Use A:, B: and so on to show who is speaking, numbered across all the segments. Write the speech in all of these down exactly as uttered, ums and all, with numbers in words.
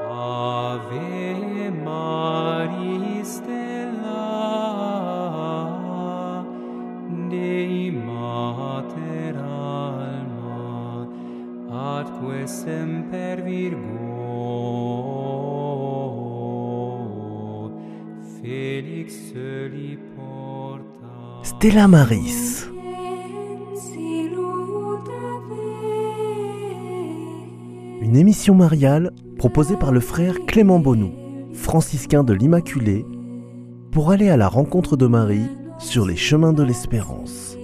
A: Ave Maris Stella, Dei Mater Alma, atque semper Virgo, Felix soli porta.
B: Stella Maris. Une émission mariale proposée par le frère Clément Bonou, franciscain de l'Immaculée, pour aller à la rencontre de Marie sur les chemins de l'espérance.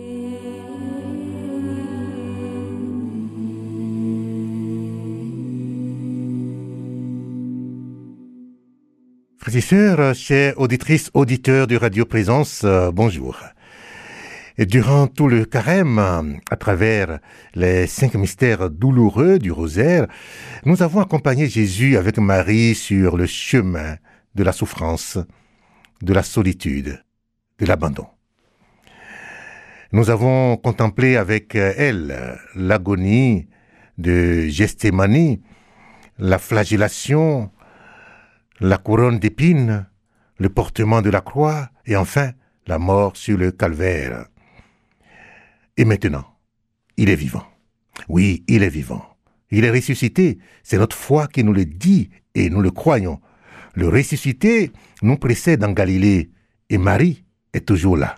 C: Frères et sœurs, chers auditrices, auditeurs de Radio Présence, euh, bonjour. Et durant tout le carême, à travers les cinq mystères douloureux du rosaire, nous avons accompagné Jésus avec Marie sur le chemin de la souffrance, de la solitude, de l'abandon. Nous avons contemplé avec elle l'agonie de Gethsémani, la flagellation, la couronne d'épines, le portement de la croix et enfin la mort sur le calvaire. Et maintenant, il est vivant. Oui, il est vivant. Il est ressuscité. C'est notre foi qui nous le dit et nous le croyons. Le ressuscité nous précède en Galilée et Marie est toujours là.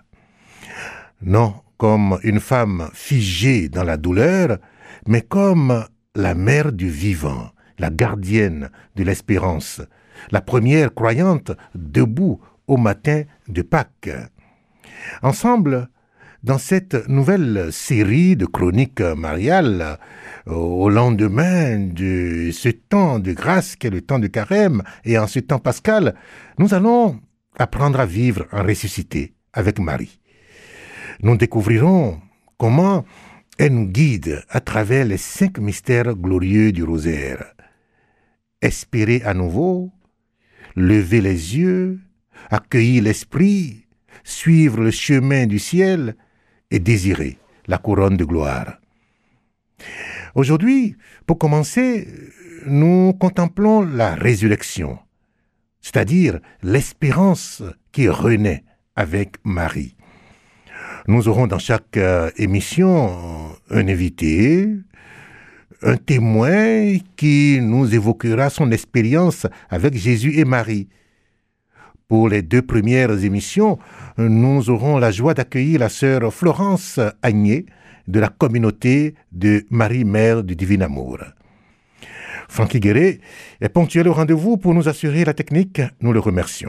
C: Non comme une femme figée dans la douleur, mais comme la mère du vivant, la gardienne de l'espérance, la première croyante debout au matin de Pâques. Ensemble, dans cette nouvelle série de chroniques mariales, au lendemain de ce temps de grâce qu'est le temps de carême et en ce temps pascal, nous allons apprendre à vivre en ressuscité avec Marie. Nous découvrirons comment elle nous guide à travers les cinq mystères glorieux du rosaire. Espérer à nouveau, lever les yeux, accueillir l'esprit, suivre le chemin du ciel et désirer la couronne de gloire. Aujourd'hui, pour commencer, nous contemplons la résurrection, c'est-à-dire l'espérance qui renaît avec Marie. Nous aurons dans chaque euh, émission un invité, un témoin qui nous évoquera son expérience avec Jésus et Marie. Pour les deux premières émissions, nous aurons la joie d'accueillir la sœur Florence Agné de la communauté de Marie, Mère du Divin Amour. Francky Guéret est ponctuel au rendez-vous pour nous assurer la technique. Nous le remercions.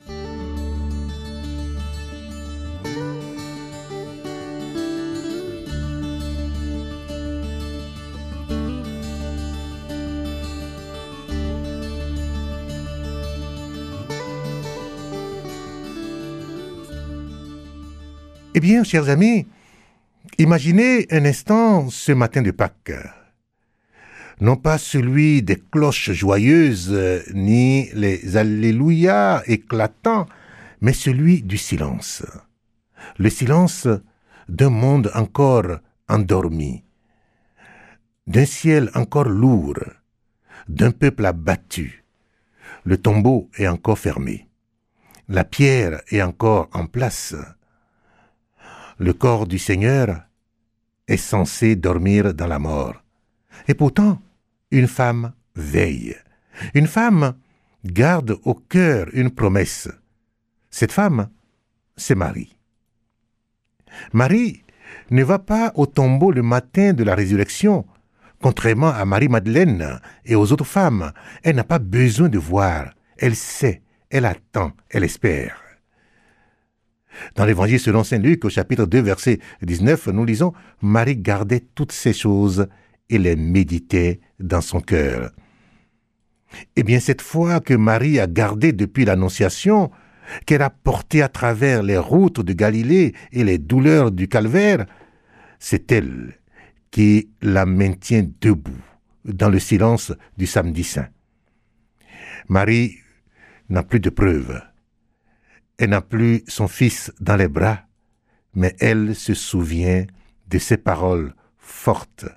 C: Eh bien, chers amis, imaginez un instant ce matin de Pâques. Non pas celui des cloches joyeuses, ni les alléluia éclatants, mais celui du silence. Le silence d'un monde encore endormi, d'un ciel encore lourd, d'un peuple abattu. Le tombeau est encore fermé. La pierre est encore en place. Le corps du Seigneur est censé dormir dans la mort. Et pourtant, une femme veille. Une femme garde au cœur une promesse. Cette femme, c'est Marie. Marie ne va pas au tombeau le matin de la résurrection. Contrairement à Marie-Madeleine et aux autres femmes, elle n'a pas besoin de voir. Elle sait, elle attend, elle espère. Dans l'Évangile selon saint Luc, au chapitre deux, verset dix-neuf, nous lisons « Marie gardait toutes ces choses et les méditait dans son cœur. » Eh bien, cette foi que Marie a gardée depuis l'Annonciation, qu'elle a portée à travers les routes de Galilée et les douleurs du calvaire, c'est elle qui la maintient debout dans le silence du samedi saint. Marie n'a plus de preuves. Elle n'a plus son fils dans les bras, mais elle se souvient de ces paroles fortes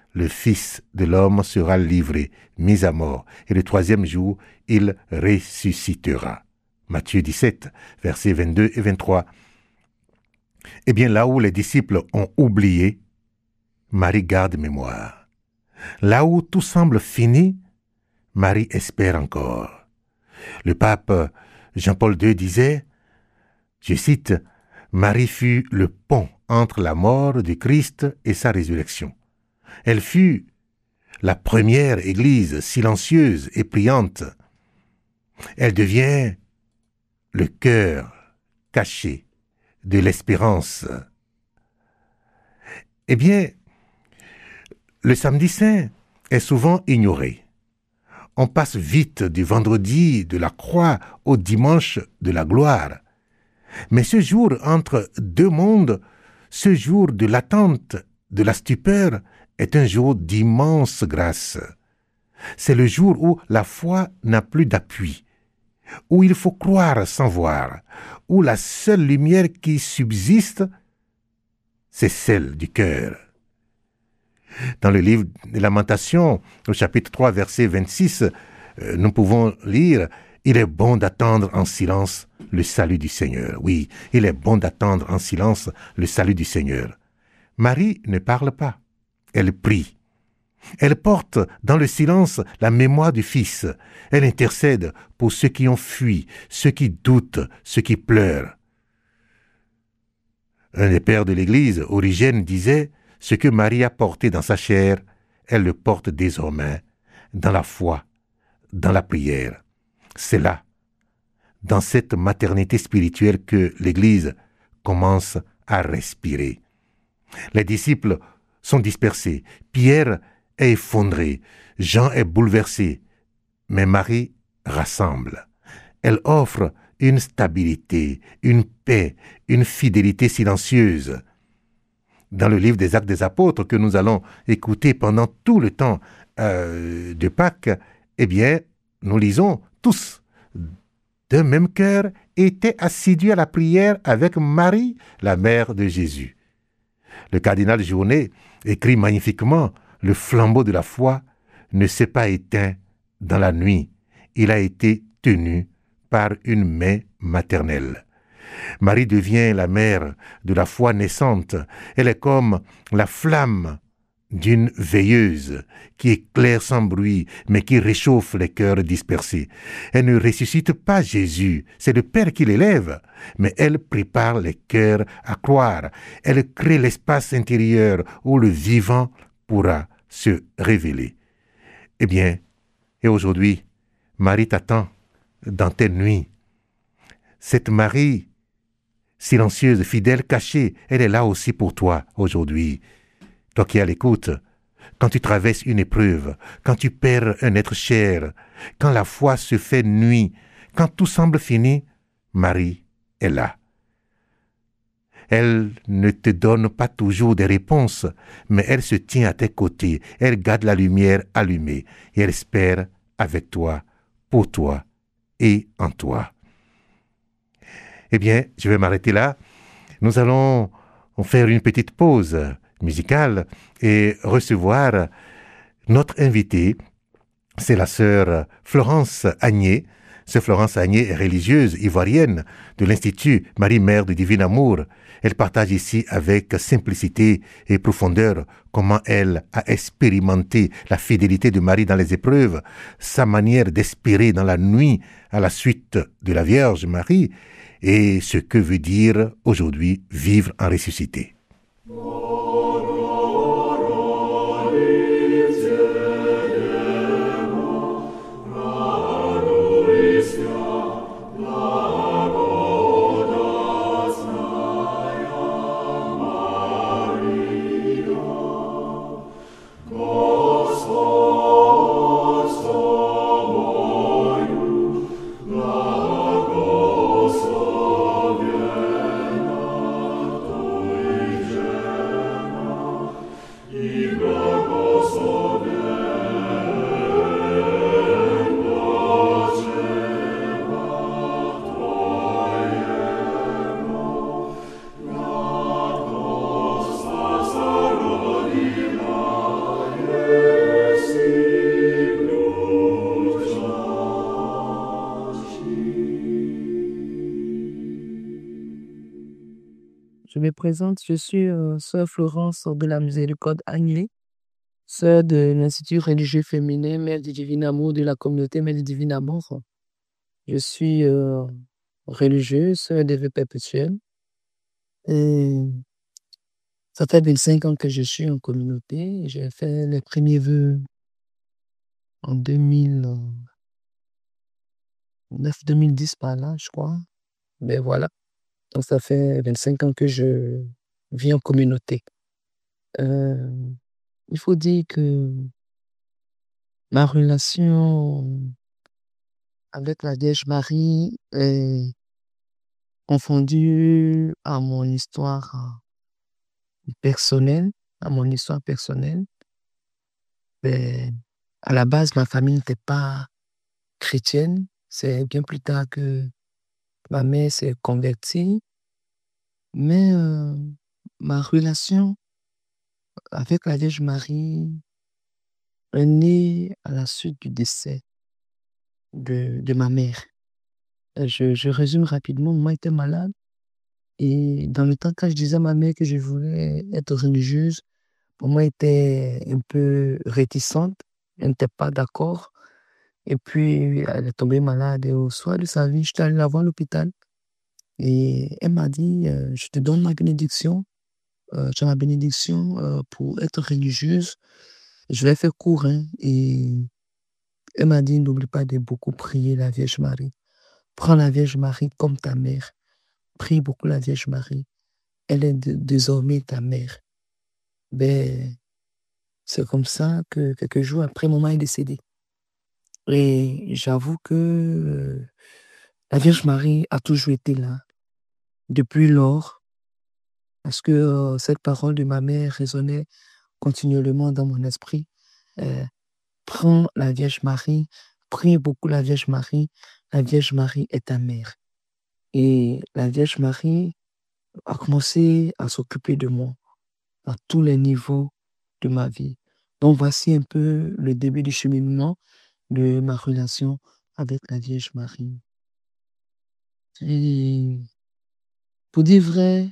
C: le Fils de l'homme sera livré, mis à mort, et le troisième jour, il ressuscitera. Matthieu dix-sept, versets vingt-deux et vingt-trois. Eh bien, là où les disciples ont oublié, Marie garde mémoire. Là où tout semble fini, Marie espère encore. Le pape Jean-Paul deux disait, je cite, « Marie fut le pont entre la mort du Christ et sa résurrection. Elle fut la première Église silencieuse et priante. Elle devient le cœur caché de l'espérance. » Eh bien, le samedi saint est souvent ignoré. On passe vite du vendredi de la croix au dimanche de la gloire. Mais ce jour entre deux mondes, ce jour de l'attente, de la stupeur, est un jour d'immense grâce. C'est le jour où la foi n'a plus d'appui, où il faut croire sans voir, où la seule lumière qui subsiste, c'est celle du cœur. Dans le livre des Lamentations, au chapitre trois, verset vingt-six, euh, nous pouvons lire « Il est bon d'attendre en silence le salut du Seigneur. » Oui, il est bon d'attendre en silence le salut du Seigneur. Marie ne parle pas, elle prie. Elle porte dans le silence la mémoire du Fils. Elle intercède pour ceux qui ont fui, ceux qui doutent, ceux qui pleurent. Un des pères de l'Église, Origène, disait « Ce que Marie a porté dans sa chair, elle le porte désormais dans la foi, dans la prière. » C'est là, dans cette maternité spirituelle, que l'Église commence à respirer. Les disciples sont dispersés, Pierre est effondré, Jean est bouleversé, mais Marie rassemble. Elle offre une stabilité, une paix, une fidélité silencieuse. Dans le livre des Actes des Apôtres que nous allons écouter pendant tout le temps euh, de Pâques, eh bien, nous lisons tous d'un même cœur étaient assidus à la prière avec Marie, la mère de Jésus. Le cardinal Journet écrit magnifiquement « Le flambeau de la foi ne s'est pas éteint dans la nuit, il a été tenu par une main maternelle. » Marie devient la mère de la foi naissante. Elle est comme la flamme d'une veilleuse qui éclaire sans bruit, mais qui réchauffe les cœurs dispersés. Elle ne ressuscite pas Jésus, c'est le Père qui l'élève, mais elle prépare les cœurs à croire. Elle crée l'espace intérieur où le vivant pourra se révéler. Eh bien, et aujourd'hui, Marie t'attend dans tes nuits. Cette Marie silencieuse, fidèle, cachée, elle est là aussi pour toi aujourd'hui. Toi qui es à l'écoute, quand tu traverses une épreuve, quand tu perds un être cher, quand la foi se fait nuit, quand tout semble fini, Marie est là. Elle ne te donne pas toujours des réponses, mais elle se tient à tes côtés, elle garde la lumière allumée et elle espère avec toi, pour toi et en toi. Eh bien, je vais m'arrêter là. Nous allons faire une petite pause musicale et recevoir notre invitée. C'est la sœur Florence Agné. Sœur Florence Agné est religieuse ivoirienne de l'Institut Marie-Mère du Divin Amour. Elle partage ici avec simplicité et profondeur comment elle a expérimenté la fidélité de Marie dans les épreuves, sa manière d'espérer dans la nuit à la suite de la Vierge Marie et ce que veut dire aujourd'hui vivre en ressuscité.
D: Yeah. me présente, je suis euh, sœur Florence de la Miséricorde Agnelée, sœur de l'Institut religieux féminin Mère du Divin Amour de la communauté Mère du Divin Amour. Je suis euh, religieuse, sœur des vœux perpétuels. Et ça fait vingt-cinq ans que je suis en communauté. J'ai fait les premiers vœux en deux mille neuf deux mille dix par là, je crois. Mais voilà. Donc ça fait vingt-cinq ans que je vis en communauté. Euh, il faut dire que ma relation avec la Vierge Marie est confondue à mon histoire euh, personnelle, à mon histoire personnelle. Mais à la base, ma famille n'était pas chrétienne. C'est bien plus tard que ma mère s'est convertie. Mais euh, ma relation avec la Vierge Marie est née à la suite du décès de, de ma mère. Euh, Je, je résume rapidement, moi j'étais malade et dans le temps quand je disais à ma mère que je voulais être religieuse, pour moi elle était un peu réticente, elle n'était pas d'accord. Et puis elle est tombée malade et au soir de sa vie, j'étais allé la voir à l'hôpital et elle m'a dit, euh, je te donne ma bénédiction, euh, tu as ma bénédiction euh, pour être religieuse. Je l'ai fait court, hein, et elle m'a dit, n'oublie pas de beaucoup prier la Vierge Marie. Prends la Vierge Marie comme ta mère. Prie beaucoup la Vierge Marie. Elle est de- désormais ta mère. Ben, c'est comme ça que quelques jours après, maman est décédée. Et j'avoue que euh, la Vierge Marie a toujours été là, depuis lors, parce que euh, cette parole de ma mère résonnait continuellement dans mon esprit. Euh, Prends la Vierge Marie, prie beaucoup la Vierge Marie. La Vierge Marie est ta mère. Et la Vierge Marie a commencé à s'occuper de moi à tous les niveaux de ma vie. Donc voici un peu le début du cheminement de ma relation avec la Vierge Marie. Et pour dire vrai,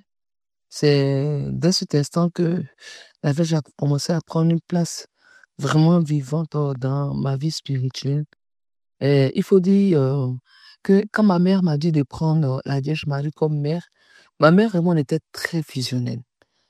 D: c'est dans cet instant que la Vierge a commencé à prendre une place vraiment vivante euh, dans ma vie spirituelle. Et il faut dire euh, que quand ma mère m'a dit de prendre euh, la Vierge Marie comme mère, ma mère et moi on était très fusionnels.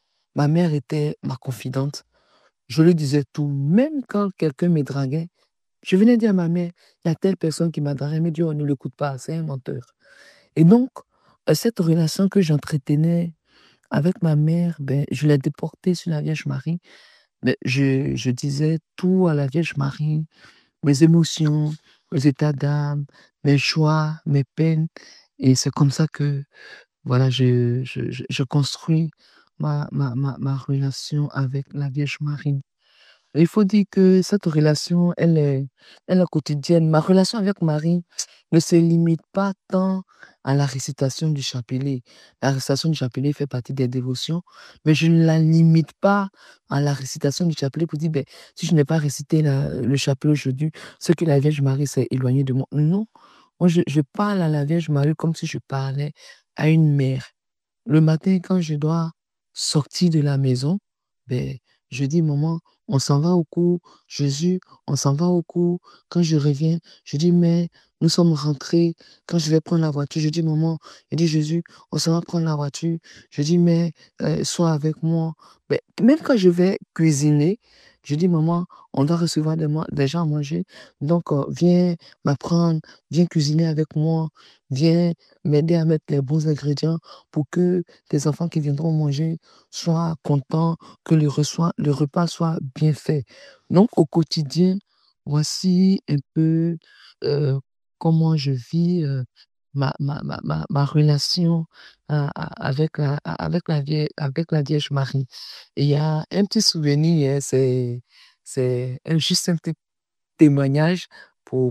D: Ma mère était ma confidente. Je lui disais tout, même quand quelqu'un me draguait. Je venais dire à ma mère, il y a telle personne qui m'a dragué, elle me dit, oh, ne l'écoute pas, c'est un menteur. Et donc, euh, cette relation que j'entretenais avec ma mère, ben, je l'ai déportée sur la Vierge Marie. Ben, je, je disais tout à la Vierge Marie, mes émotions, mes états d'âme, mes choix, mes peines. Et c'est comme ça que, voilà, je, je, je, je construis ma, ma, ma, ma relation avec la Vierge Marie. Il faut dire que cette relation, elle est, elle est quotidienne. Ma relation avec Marie ne se limite pas tant à la récitation du chapelet. La récitation du chapelet fait partie des dévotions, mais je ne la limite pas à la récitation du chapelet pour dire, ben, si je n'ai pas récité la- le chapelet aujourd'hui, ce que la Vierge Marie s'est éloignée de moi. Non, moi je, je parle à la Vierge Marie comme si je parlais à une mère. Le matin, quand je dois sortir de la maison, ben, je dis, maman, on s'en va au cours. Jésus, on s'en va au cours. Quand je reviens, je dis, mais nous sommes rentrés. Quand je vais prendre la voiture, je dis, maman, je dis, Jésus, on s'en va prendre la voiture. Je dis, mais euh, sois avec moi. Ben, même quand je vais cuisiner, je dis, maman, on doit recevoir des, mo- des gens à manger. Donc, euh, viens m'apprendre, viens cuisiner avec moi, viens m'aider à mettre les bons ingrédients pour que les enfants qui viendront manger soient contents, que le, reçoit, le repas soit bien fait. Donc, au quotidien, voici un peu euh, comment je vis euh, ma, ma, ma, ma, ma relation euh, avec, la, avec, la vierge, avec la Vierge Marie. Et il y a un petit souvenir, hein, c'est, c'est un- juste un petit témoignage pour,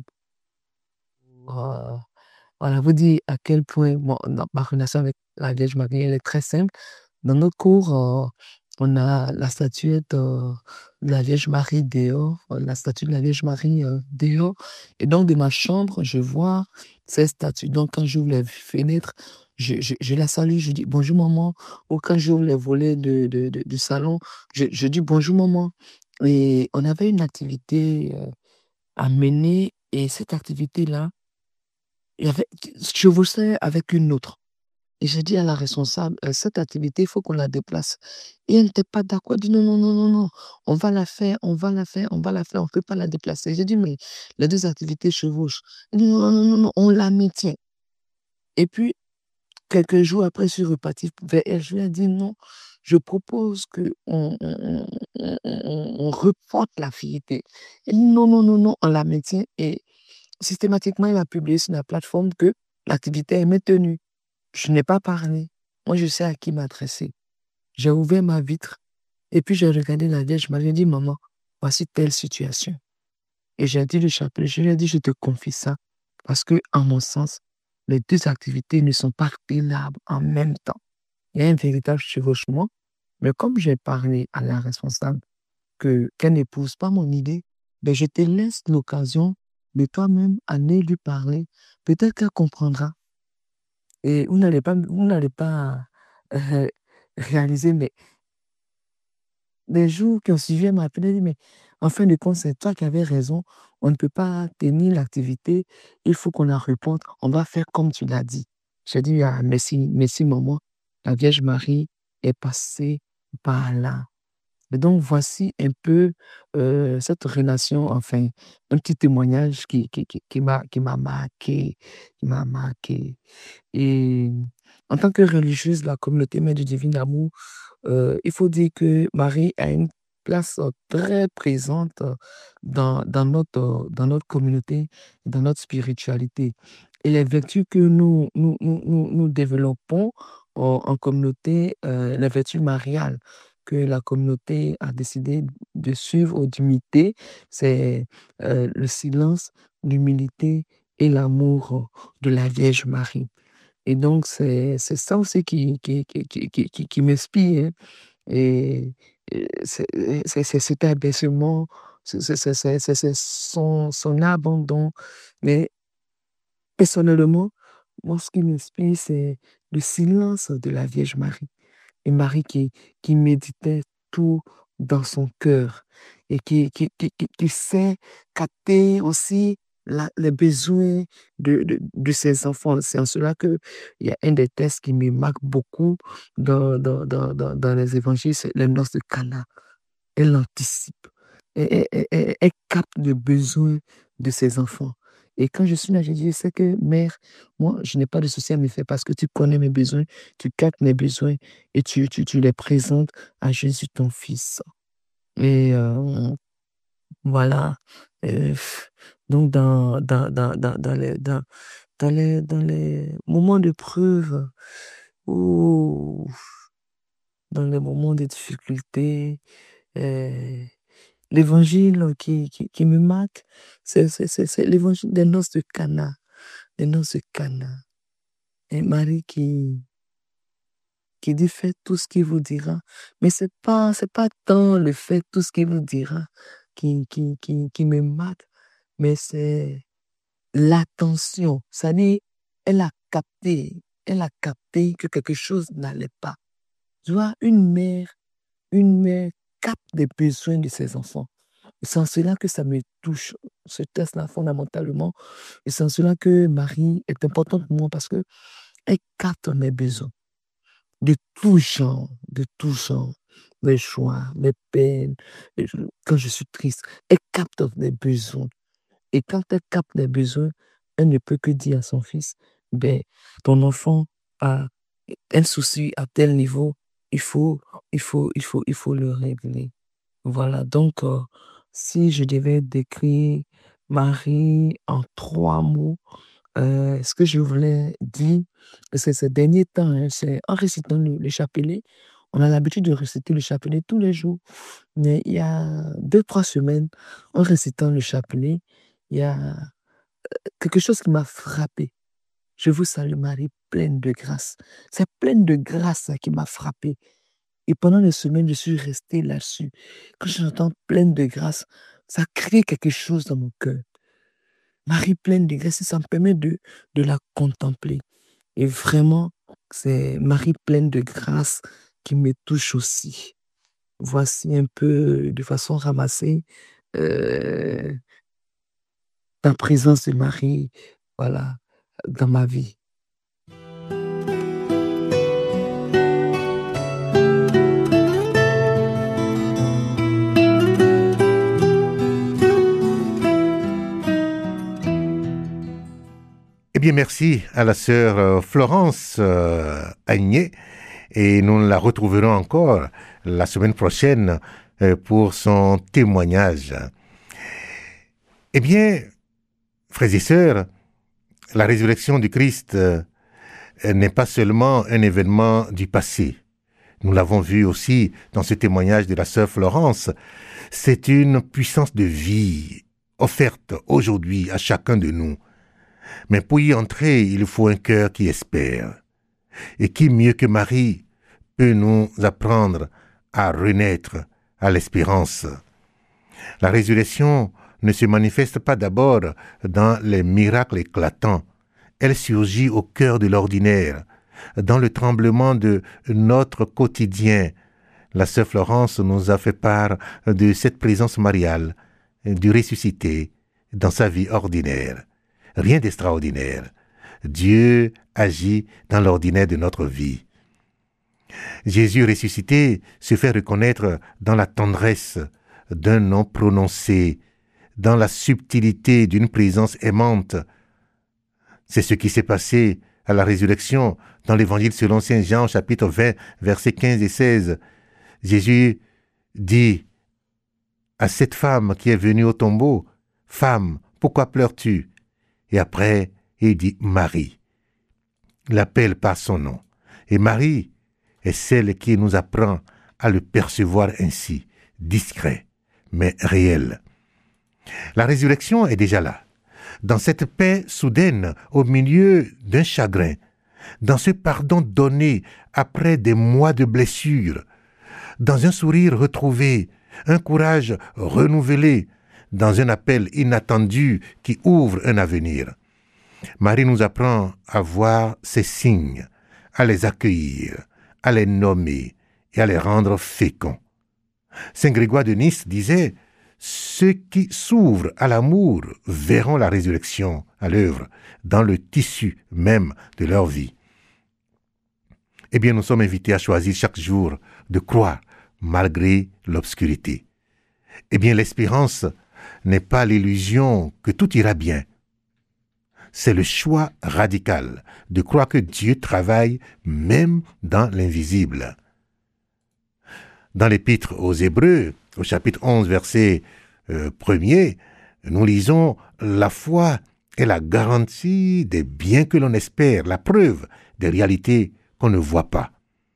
D: pour, euh, voilà, vous dire à quel point mon- non, ma relation avec la Vierge Marie, elle est très simple. Dans notre cours, euh, on a la statuette euh, de la Vierge Marie dehors, euh, la statue de la Vierge Marie euh, dehors. Et donc, de ma chambre, je vois cette statue. Donc, quand j'ouvre les fenêtres, je, je, je la salue, je dis bonjour maman. Ou quand j'ouvre les volets de, de, de- du salon, je, je dis bonjour maman. Et on avait une activité euh, à mener. Et cette activité-là, il y avait, chevauchait avec une autre. Et j'ai dit à la responsable, euh, cette activité, il faut qu'on la déplace. Et elle n'était pas d'accord. Elle dit non, non, non, non, non, on va la faire, on va la faire, on va la faire, on ne peut pas la déplacer. J'ai dit, mais les deux activités chevauchent. Elle dit non, non, non, non, non, on la maintient. Et puis, quelques jours après, je suis reparti vers elle. Je lui ai dit non, je propose qu'on on, on, on, on- on reporte l'activité. Elle dit non, non, non, non, on la maintient. Et systématiquement, il a publié sur la plateforme que l'activité est maintenue. Je n'ai pas parlé. Moi, je sais à qui m'adresser. J'ai ouvert ma vitre et puis j'ai regardé la Vierge. Je m'avais dit, maman, voici telle situation. Et j'ai dit le chapelet, je lui ai dit, je te confie ça parce que, en mon sens, les deux activités ne sont pas pilables en même temps. Il y a un véritable chevauchement, mais comme j'ai parlé à la responsable que qu'elle n'épouse pas mon idée, ben je te laisse l'occasion de toi-même aller lui parler. Peut-être qu'elle comprendra. Et vous n'allez pas, vous n'allez pas euh, réaliser, mais les jours qui ont suivi, elle m'a appelé, elle dit, mais en fin de compte, c'est toi qui avais raison. On ne peut pas tenir l'activité. Il faut qu'on la réponde. On va faire comme tu l'as dit. J'ai dit, ah, merci, merci, maman. La Vierge Marie est passée par là. Et donc, voici un peu euh, cette relation, enfin, un petit témoignage qui, qui, qui, qui m'a, qui m'a marqué, qui m'a marqué. Et en tant que religieuse de la communauté Mère du Divin Amour, euh, il faut dire que Marie a une place euh, très présente euh, dans, dans notre, euh, dans notre communauté, dans notre spiritualité. Et les vertus que nous, nous, nous, nous, nous développons en, en communauté, euh, les vertus mariales que la communauté a décidé de suivre ou d'imiter, c'est euh, le silence, l'humilité et l'amour de la Vierge Marie. Et donc, c'est c'est ça aussi qui, qui, qui, qui, qui, qui- qui m'inspire, hein. Et, et c'est c'est- c'est cet abaissement, c'est c'est- c'est- c'est- c'est- c'est son, son abandon. Mais personnellement, moi, ce qui m'inspire, c'est le silence de la Vierge Marie. Et Marie qui, qui méditait tout dans son cœur et qui, qui, qui, qui, qui sait capter aussi la- les besoins de, de, de ses enfants. C'est en cela qu'il y a un des textes qui me marque beaucoup dans, dans, dans, dans, dans les évangiles, c'est les noces de Cana. Elle anticipe. Elle, elle- elle- elle- elle capte le besoin de ses enfants. Et quand je suis là, je dis, c'est que mère, moi, je n'ai pas de souci à me faire parce que tu connais mes besoins, tu captes mes besoins et tu, tu, tu les présentes à Jésus, ton fils. Et euh, voilà. Euh, donc, dans, dans, dans, dans, dans les, dans, dans les, dans les moments de preuve ou dans les moments de difficulté, euh, l'évangile qui, qui, qui me marque, c'est c'est- c'est- c'est l'évangile des noces de Cana. Des noces de Cana. Et Marie qui, qui dit faites tout ce qu'il vous dira. Mais c'est pas, c'est pas tant le fait tout ce qu'il vous dira qui, qui, qui, qui me marque, mais c'est l'attention. C'est-à-dire, elle a capté, elle a capté que quelque chose n'allait pas. Tu vois, une mère, une mère capte les besoins de ses enfants. Et c'est en cela que ça me touche, ce test-là, fondamentalement. Et c'est en cela que Marie est importante pour moi parce que elle capte mes besoins de tout genre, de tout genre. Mes joies, mes peines, et je- quand je suis triste, elle capte mes besoins. Et quand elle capte les besoins, elle ne peut que dire à son fils, ben, ton enfant a un souci à tel niveau, il faut, il faut, il faut, il faut le régler. Voilà, donc, euh, si je devais décrire Marie en trois mots, euh, ce que je voulais dire, c'est ces derniers temps, hein, c'est en récitant le, le chapelet. On a l'habitude de réciter le chapelet tous les jours, mais il y a deux, trois semaines, en récitant le chapelet, il y a quelque chose qui m'a frappé. Je vous salue Marie, pleine de grâce. C'est pleine de grâce ça, qui m'a frappé. Et pendant des semaines, je suis restée là-dessus. Quand j'entends pleine de grâce, ça crée quelque chose dans mon cœur. Marie pleine de grâce, ça me permet de, de la contempler. Et vraiment, c'est Marie pleine de grâce qui me touche aussi. Voici un peu, de façon ramassée, euh, la présence de Marie, voilà, dans ma vie.
C: Eh bien, merci à la sœur euh, Florence euh, Agné, et nous la retrouverons encore la semaine prochaine euh, pour son témoignage. Eh bien, frères et sœurs, la résurrection du Christ euh, n'est pas seulement un événement du passé. Nous l'avons vu aussi dans ce témoignage de la sœur Florence. C'est une puissance de vie offerte aujourd'hui à chacun de nous. Mais pour y entrer, il faut un cœur qui espère. Et qui mieux que Marie peut nous apprendre à renaître à l'espérance. La résurrection ne se manifeste pas d'abord dans les miracles éclatants. Elle surgit au cœur de l'ordinaire, dans le tremblement de notre quotidien. La sœur Florence nous a fait part de cette présence mariale, du ressuscité, dans sa vie ordinaire. Rien d'extraordinaire. Dieu agit dans l'ordinaire de notre vie. Jésus ressuscité se fait reconnaître dans la tendresse d'un nom prononcé, dans la subtilité d'une présence aimante. C'est ce qui s'est passé à la résurrection dans l'évangile selon saint Jean, chapitre vingt, versets quinze et seize. Jésus dit à cette femme qui est venue au tombeau, « Femme, pourquoi pleures-tu » Et après, il dit Marie. Il l'appelle par son nom. Et Marie est celle qui nous apprend à le percevoir ainsi, discret, mais réel. La résurrection est déjà là, dans cette paix soudaine au milieu d'un chagrin, dans ce pardon donné après des mois de blessures, dans un sourire retrouvé, un courage renouvelé, dans un appel inattendu qui ouvre un avenir. Marie nous apprend à voir ces signes, à les accueillir, à les nommer et à les rendre féconds. Saint Grégoire de Nice disait « Ceux qui s'ouvrent à l'amour verront la résurrection à l'œuvre dans le tissu même de leur vie. » Eh bien, nous sommes invités à choisir chaque jour de croire malgré l'obscurité. Eh bien, l'espérance n'est pas l'illusion que tout ira bien. C'est le choix radical de croire que Dieu travaille même dans l'invisible. Dans l'épître aux Hébreux, au chapitre onze, verset euh, premier, nous lisons « La foi est la garantie des biens que l'on espère, la preuve des réalités qu'on ne voit pas. »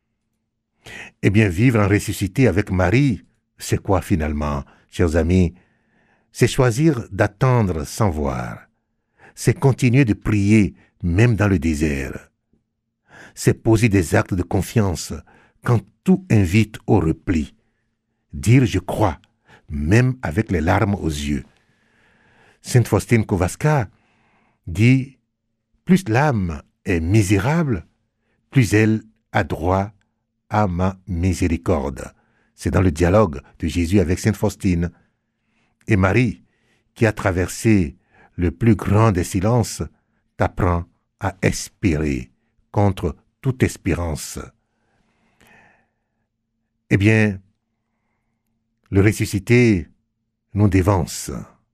C: Eh bien, vivre en ressuscité avec Marie, c'est quoi finalement, chers amis? C'est choisir d'attendre sans voir. C'est continuer de prier même dans le désert. C'est poser des actes de confiance quand tout invite au repli. Dire « je crois » même avec les larmes aux yeux. Sainte Faustine Kowalska dit « plus l'âme est misérable, plus elle a droit à ma miséricorde. » C'est dans le dialogue de Jésus avec Sainte Faustine. Et Marie, qui a traversé le plus grand des silences, t'apprend à espérer contre toute espérance. Eh bien, le ressuscité nous dévance.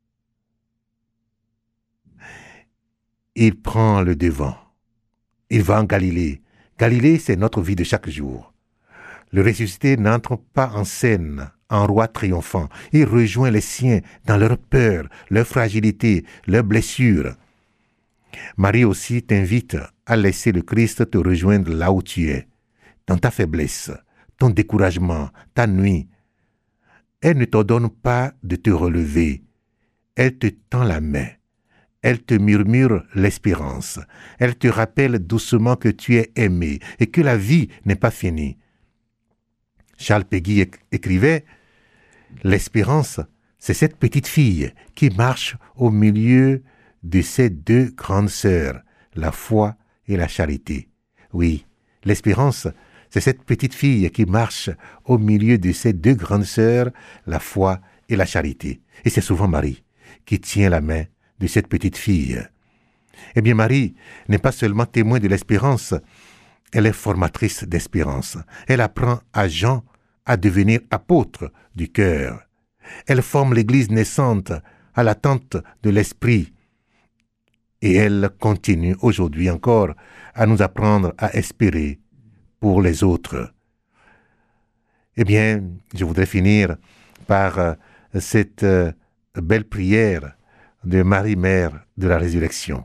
C: Il prend le devant. Il va en Galilée. Galilée, c'est notre vie de chaque jour. Le ressuscité n'entre pas en scène en roi triomphant. Il rejoint les siens dans leur peur, leur fragilité, leurs blessures. Marie aussi t'invite à laisser le Christ te rejoindre là où tu es, dans ta faiblesse, ton découragement, ta nuit. Elle ne t'ordonne pas de te relever. Elle te tend la main. Elle te murmure l'espérance. Elle te rappelle doucement que tu es aimé et que la vie n'est pas finie. Charles Péguy éc- écrivait « L'espérance, c'est cette petite fille qui marche au milieu de ses deux grandes sœurs, la foi et la charité. » Oui, l'espérance, c'est cette petite fille qui marche au milieu de ses deux grandes sœurs, la foi et la charité. Et c'est souvent Marie qui tient la main de cette petite fille. Eh bien, Marie n'est pas seulement témoin de l'espérance, elle est formatrice d'espérance. Elle apprend à Jean à devenir apôtre du cœur. Elle forme l'Église naissante à l'attente de l'Esprit. Et elle continue aujourd'hui encore à nous apprendre à espérer pour les autres. Eh bien, je voudrais finir par euh, cette euh, belle prière de Marie, Mère de la Résurrection.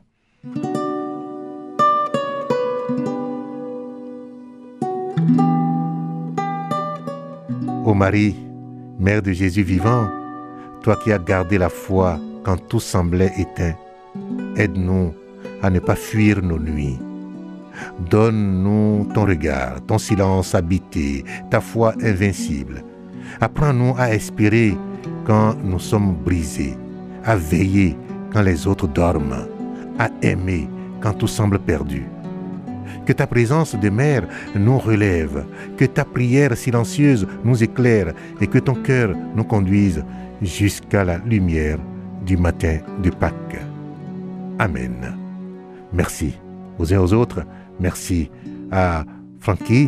C: Ô Marie, Mère de Jésus vivant, toi qui as gardé la foi quand tout semblait éteint, aide-nous à ne pas fuir nos nuits. Donne-nous ton regard, ton silence habité, ta foi invincible. Apprends-nous à espérer quand nous sommes brisés, à veiller quand les autres dorment, à aimer quand tout semble perdu. Que ta présence de mère nous relève, que ta prière silencieuse nous éclaire et que ton cœur nous conduise jusqu'à la lumière du matin de Pâques. Amen. Merci aux uns aux autres. Merci à Francky.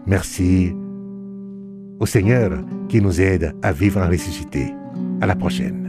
C: Merci au Seigneur qui nous aide à vivre en ressuscité. À la prochaine.